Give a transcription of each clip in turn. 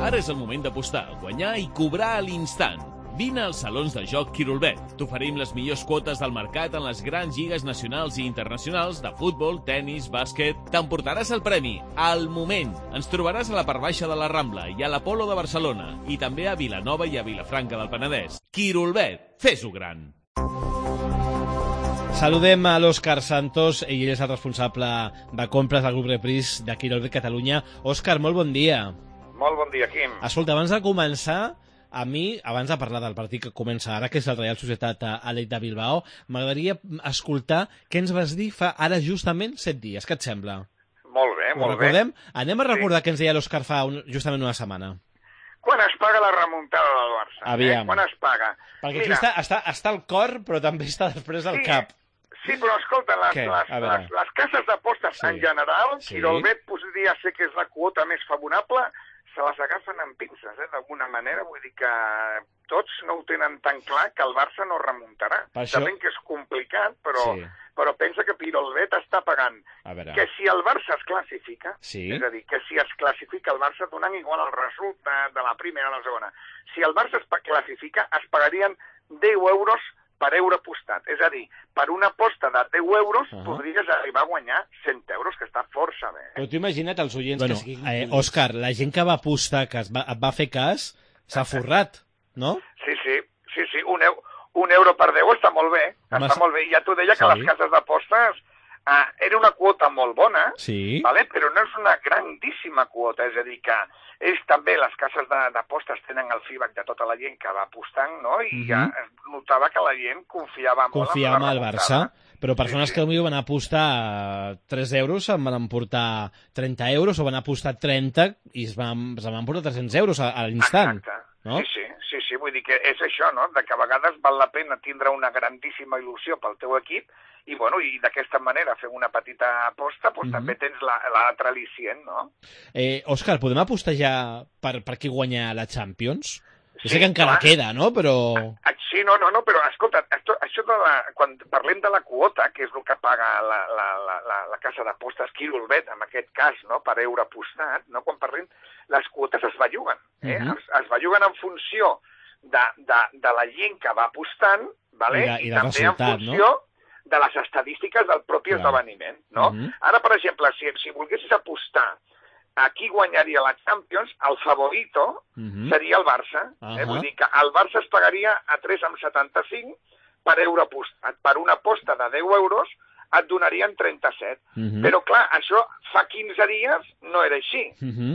Ara és el moment d'apostar, guanyar i cobrar a l'instant. Vine als salons de joc Quirolbet. T'oferim les millors quotes del mercat en les grans lligues nacionals i internacionals de futbol, tennis, bàsquet. T'emportaràs el premi al moment. Ens trobaràs a la part baixa de la Rambla i a l'Apolo de Barcelona i també a Vilanova i a Vilafranca del Penedès. Quirolbet, fes-ho gran. Saludem a l'Òscar Santos, ell és el responsable de compres del grup Repris de Quirolbet Catalunya. Òscar, molt bon dia. Molt bon dia, Quim. Escolta, abans de començar, a mi, abans de parlar del partit que comença ara, que és el Real Societat Athletic de Bilbao, m'agradaria escoltar què ens vas dir fa ara justament 7 dies. Què et sembla? Molt bé, molt bé. Recordem? Anem a recordar què ens deia l'Òscar fa justament una setmana. Quan es paga la remuntada del Barça? Aviam. Quan es paga? Perquè aquí està al cor, però també està després del cap. Sí, però escolta, les cases d'apostes en general, Quirolbet podria ser que és la quota més favorable, se les agafen amb pinces, d'alguna manera. Vull dir que tots no ho tenen tan clar que el Barça no remuntarà. Sabem que és complicat, però pensa que Quirolbet està pagant. Que si el Barça es classifica, és a dir, que si es classifica el Barça donant igual el resultat de la primera o la segona, si el Barça es classifica es pagarien 10 euros per euro apostat. És a dir, per una aposta de 10 euros podries arribar a guanyar 100 euros, que està força bé. Però t'ho imagina't els oients que siguin... Òscar, la gent que va apostar, que et va fer cas, s'ha forrat, no? Sí. Un euro per 10 està molt bé. Està molt bé. I ja t'ho deia que les cases d'apostes era una quota molt bona, però no és una grandíssima quota. És a dir, que també les cases d'apostes tenen el feedback de tota la gent que va apostant, no? I ja es notava que la gent confiava molt en el Barça, però persones que potser van apostar 3 euros se'n van emportar 30 euros o van apostar 30 i se'n van emportar 300 euros a l'instant. No? Sí, vull dir que és això, no? De que a vegades val la pena tindre una grandíssima il·lusió pel teu equip i d'aquesta manera fer una petita aposta, també tens l'altre al·licient, no? Òscar, podem apostar ja per qui guanya la Champions? Jo sé que encara queda, no? Però... Sí, no, però escolta, això quan parlem de la quota, que és el que paga la casa d'apostes Quirolbet, en aquest cas, no, per euro apostat, no? Quan parlem, les quotes es belluguen. Es belluguen en funció de la gent que va apostant, i també en funció de les estadístiques del propi esdeveniment, no? Ara, per exemple, si volguessis apostar a qui guanyaria la Champions, el favorito seria el Barça. Vull dir que el Barça es pagaria a 3,75 per euro apostat. Per una aposta de 10 euros et donarien 37. Però, clar, això fa 15 dies no era així.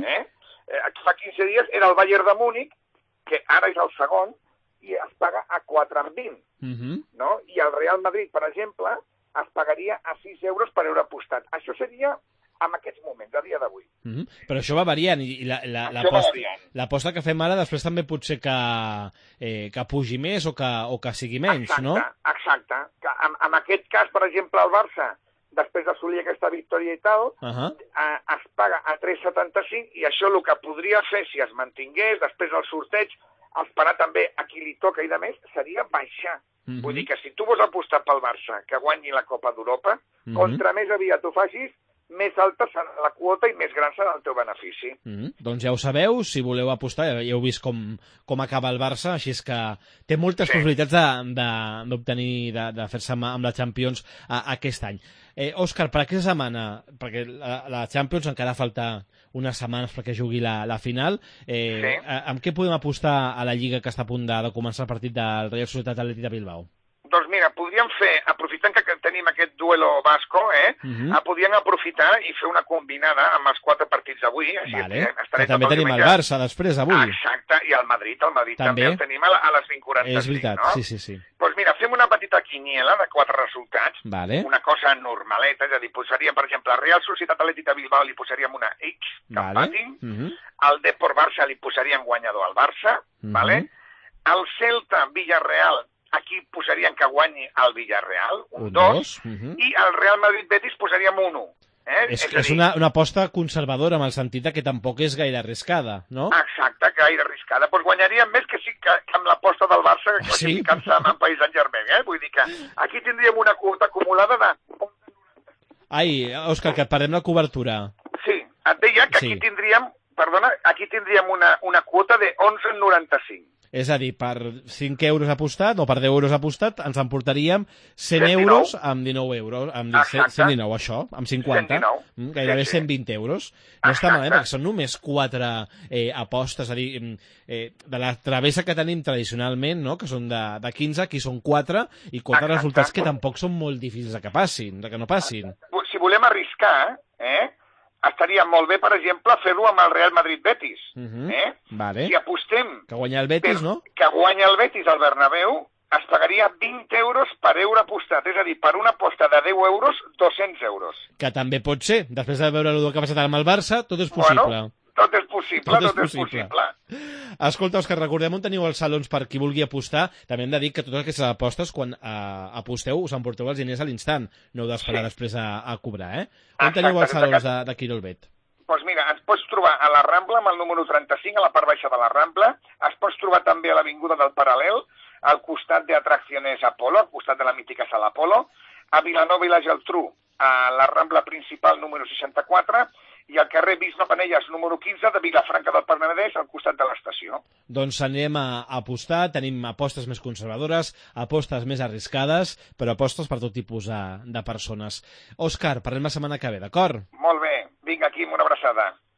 Fa 15 dies era el Bayern de Múnich, que ara és el segon, i es paga a 4,20. No? I el Real Madrid, per exemple, es pagaria a 6 euros per euro apostat. Això seria en aquests moments, a dia d'avui. Però això va variant, i l'aposta que fem ara després també pot ser que pugi més o que sigui menys, no? Exacte. En aquest cas, per exemple, el Barça, després d'assolir aquesta victòria i tal, es paga a 3,75 i això el que podria fer, si es mantingués, després del sorteig, esperar també a qui li toca i de més, seria baixar. Vull dir que si tu vols apostar pel Barça que guanyi la Copa d'Europa, contra més aviat ho facis, més alta serà la quota i més gran serà el teu benefici. Doncs ja ho sabeu, si voleu apostar, ja heu vist com acaba el Barça, així és que té moltes possibilitats d'obtenir, de fer-se amb la Champions aquest any. Òscar, per aquesta setmana, perquè la Champions encara falta unes setmanes perquè jugui la final, amb què podem apostar a la Lliga que està a punt de començar el partit del Real Societat Athletic de Bilbao? Doncs mira, podríem fer, aprofitant que tenim aquest duelo basco, podríem aprofitar i fer una combinada amb els 4 partits d'avui. Que també tenim el Barça després, avui. Exacte, i el Madrid també el tenim a les 20:45. És veritat, no? sí. Doncs mira, fem una petita quiniela de 4 resultats, una cosa normaleta, és a dir, posaríem, per exemple, el Real Societat Athletic de Bilbao li posaríem una X, que empatin, el Depor Barça li posaríem guanyador al Barça, el Celta Villarreal aquí posaríem que guanyi el Villarreal, un 2, i el Real Madrid-Betis posaríem un 1. És una aposta conservadora, en el sentit que tampoc és gaire arriscada, no? Exacte, gaire arriscada. Doncs guanyaríem més que amb l'aposta del Barça classificant-se amb Paris Saint-Germain. Vull dir que aquí tindríem una quota acumulada de... Ai, Òscar, que et perdem la cobertura. Sí, et deia que aquí tindríem perdona, aquí tindríem una quota de 11,95. És a dir, per 5 euros apostat, o per 10 euros apostat, ens emportaríem 100 euros amb 19 euros, amb 119, això, amb 50, 119. Gairebé 120 euros. No està malament, perquè són només 4 apostes, és a dir, de la travessa que tenim tradicionalment, no?, que són de 15, aquí són 4, i 4 resultats que tampoc són molt difícils de que passin, de que no passin. Si volem arriscar, estaria molt bé, per exemple, fer-ho amb el Real Madrid-Betis. Vale. Si apostem... Que guanya el Betis, no? Que guanya el Betis al Bernabéu, es pagaria 20 euros per euro apostat. És a dir, per una aposta de 10 euros, 200 euros. Que també pot ser. Després de veure el que ha passat amb el Barça, tot és possible. Bueno, tot és possible. Escolta, Òscar, recordem on teniu els salons per qui vulgui apostar. També hem de dir que totes aquestes apostes, quan aposteu, us emporteu els diners a l'instant. No heu d'esperar després a cobrar, On teniu els salons de Quirolbet? Doncs mira, ens pots trobar a la Rambla, amb el número 35, a la part baixa de la Rambla. Es pots trobar també a l'Avinguda del Paral·lel, al costat d'Atracciones Apolo, al costat de la mítica Sala Apolo, a Vilanova i la Geltrú, a la Rambla principal, número 64, i al carrer Bisbe Penelles, número 15, de Vilafranca del Penedès, al costat de l'estació. Doncs anem a apostar, tenim apostes més conservadores, apostes més arriscades, però apostes per tot tipus de persones. Òscar, parlem la setmana que ve, d'acord? Molt bé, vinga aquí amb una abraçada.